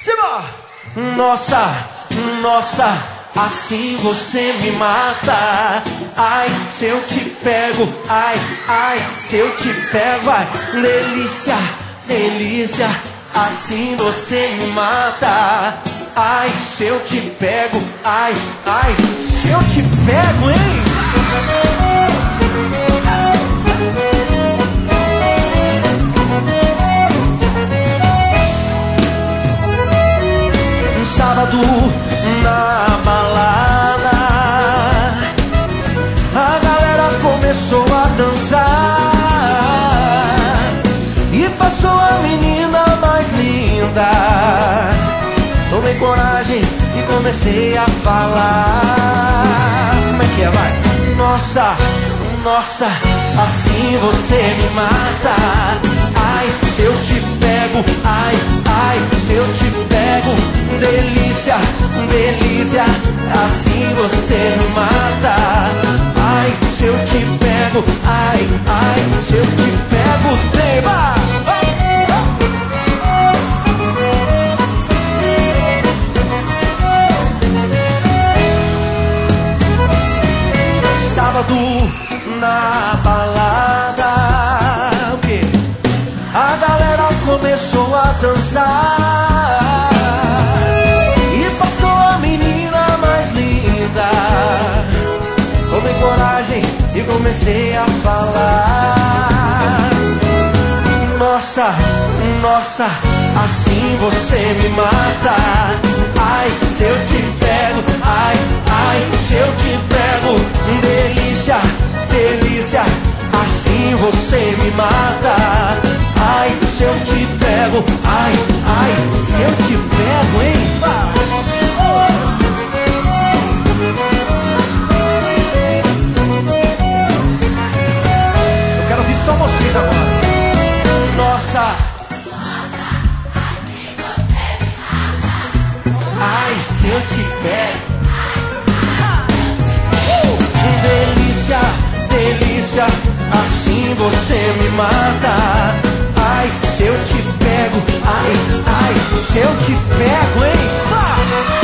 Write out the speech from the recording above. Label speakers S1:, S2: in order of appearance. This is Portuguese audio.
S1: Simba! Nossa, nossa, assim você me mata. Ai, se eu te pego, ai, ai, se eu te pego, ai, delícia, delícia, assim você me mata. Ai, se eu te pego, ai, ai, se eu te pego, hein? Um sábado na balada, a galera começou a dançar e passou a menina mais linda. Tomei coragem e comecei a falar. Como é que é, vai? Nossa, nossa, assim você me mata. Ai, se eu te pego, ai, ai, se eu te pego, delícia, delícia, assim você me mata. Ai, se eu te pego, ai, ai, se eu te pego, tema. Sábado na balada, o quê? A galera começou a dançar e passou a menina mais linda. Tomei coragem e comecei a falar. Nossa, nossa, assim você me mata. Ai, se eu te pego, ai, ai, se eu te pego, delícia, delícia, assim você me mata. Ai, se eu te pego, ai, ai, se eu te pego, hein? Eu quero ouvir só vocês agora. Nossa, ai, se eu te pego, delícia, delícia, assim você me mata. Ai, se eu te pego, ai, ai, se eu te pego, hein?